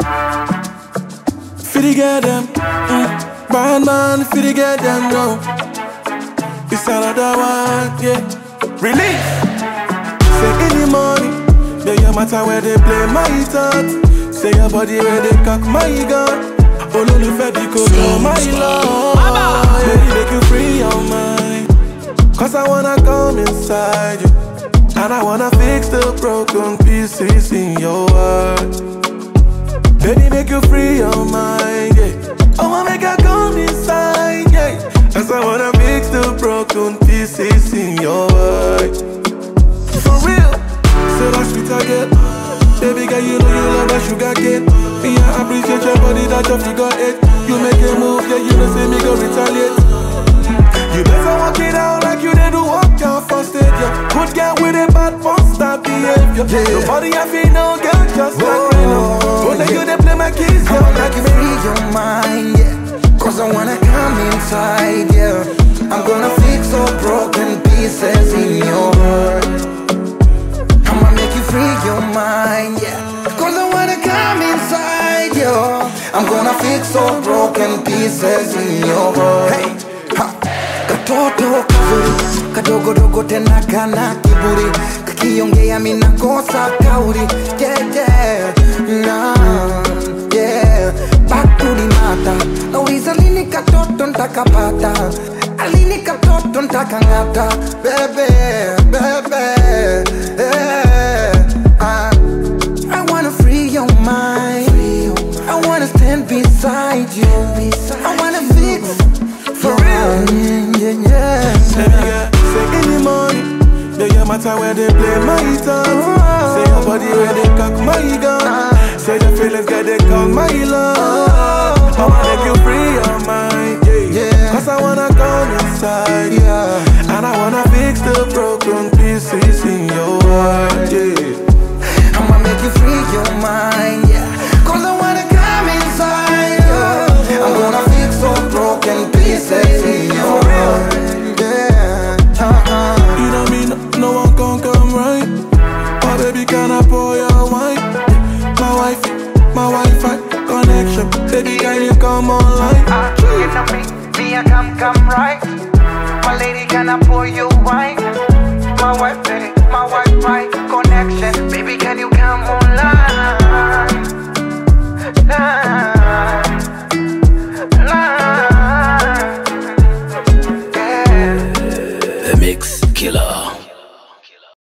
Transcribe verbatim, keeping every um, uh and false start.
Fitty get them, mm. Bad man, fitty get them, no. It's another one, yeah. Release. Say in the morning, yeah, your matter where they play my thoughts. Say your body where they cock my gun. Oh, no, you fed because of my love. Baby, make you free your mind. Cause I wanna come inside you. And I wanna fix the broken pieces in your heart. Baby, make you free your mind, yeah. I wanna make you come inside, yeah. Cause I wanna fix the broken pieces in your heart. For real, say that sweet again. Baby girl, you know you love that sugar cane. Me, I appreciate your body, that your figure eight. You make a move, yeah, you know say me go retaliate. You better walk it out like you did to walk out for stage, yeah. Good girl with a bad first stop behavior, yeah. Your body I feel no girl just whoa, like Reno. But then you they play my keys, yeah. I wanna make you free your mind, yeah. Cause I wanna come inside, yeah. I'm gonna fix all broken pieces in your heart. I'ma make you free your mind, yeah. Cause I wanna come inside, yeah. I'm gonna fix all broken pieces in your heart. Hey, ha. Katoto kazuri, kadogo dogo tena kana kiburi. Kakiongea mina kosa kauri, yeah, yeah, nah, yeah. Back to the matter, nauliza lini katoto ntakapata. Alini katoto ntakangata, baby, baby, yeah. I, I wanna free your mind, I wanna stand beside you, I wanna fix for real, yeah, yeah. Say, yeah, say in the morning, yeah, your matter where they play my thoughts. Say your body where they cock my gun. Say your feelings get they call my love. I wanna make you free your mind, yeah, yeah. Cause I wanna come inside, yeah. And I wanna fix the broken pieces in your heart, yeah. I'ma make you free your mind, yeah. Cause I wanna come inside, yeah. I'm gonna fix all broken pieces in your heart, yeah. Uh-uh. You know me, no, no one can come right. My baby, can I pour your wine? My wife, my Wi-Fi connection. Baby, can you come online? Uh, you know me, me I come, come right. My lady, can I pour you wine? My wife, baby, my wife, right.